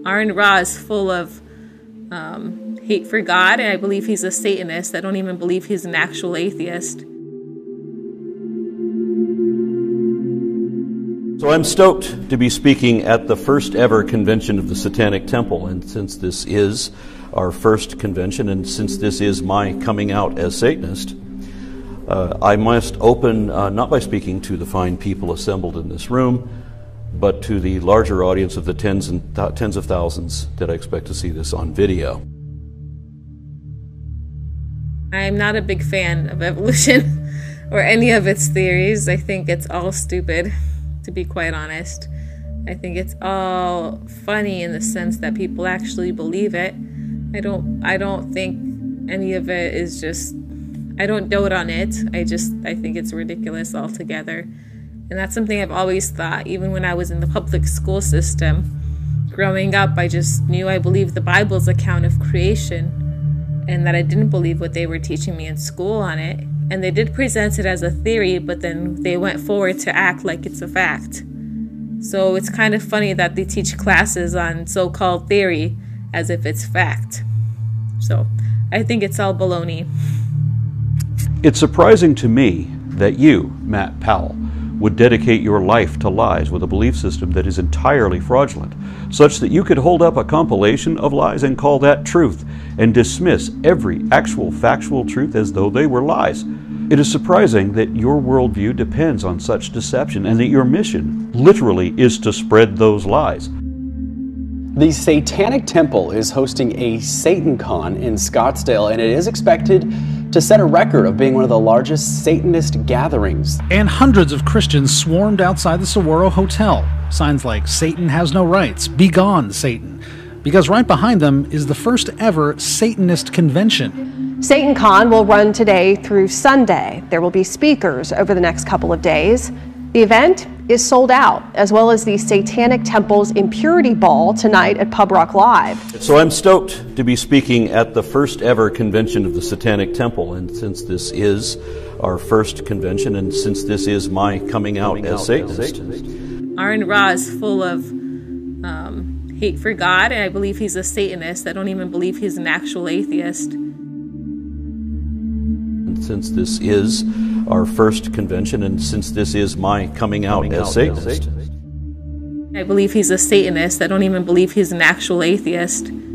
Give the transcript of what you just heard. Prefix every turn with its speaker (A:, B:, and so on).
A: Aaron Ra is full of hate for God, and I believe he's a Satanist. I don't even believe he's an actual atheist.
B: So I'm stoked to be speaking at the first ever convention of the Satanic Temple, and since this is our first convention, and since this is my coming out as Satanist, I must open not by speaking to the fine people assembled in this room, but to the larger audience of the tens of thousands that I expect to see this on video.
A: I'm not a big fan of evolution or any of its theories. I think it's all stupid, to be quite honest. I think it's all funny in the sense that people actually believe it. I don't think any of it is just, I don't dote on it. I think it's ridiculous altogether. And that's something I've always thought, even when I was in the public school system. Growing up, I just knew I believed the Bible's account of creation, and that I didn't believe what they were teaching me in school on it. And they did present it as a theory, but then they went forward to act like it's a fact. So it's kind of funny that they teach classes on so-called theory as if it's fact. So I think it's all baloney.
C: It's surprising to me that you, Matt Powell, would dedicate your life to lies with a belief system that is entirely fraudulent, such that you could hold up a compilation of lies and call that truth, and dismiss every actual factual truth as though they were lies. It is surprising that your worldview depends on such deception, and that your mission literally is to spread those lies.
D: The Satanic Temple is hosting a SatanCon in Scottsdale, and it is expected to set a record of being one of the largest Satanist gatherings.
E: And hundreds of Christians swarmed outside the Saguaro Hotel. Signs like "Satan has no rights," "Be gone, Satan," because right behind them is the first ever Satanist convention.
F: SatanCon will run today through Sunday. There will be speakers over the next couple of days. The event is sold out, as well as the Satanic Temple's Impurity Ball tonight at Pub Rock Live.
B: So I'm stoked to be speaking at the first ever convention of the Satanic Temple, and since this is our first convention, and since this is my coming out as Satanist.
A: Aaron Ra is full of hate for God, and I believe he's a Satanist. I don't even believe he's an actual atheist.
B: And since this is our first convention, and since this is my coming out as Satanist,
A: I believe he's a Satanist. I don't even believe he's an actual atheist.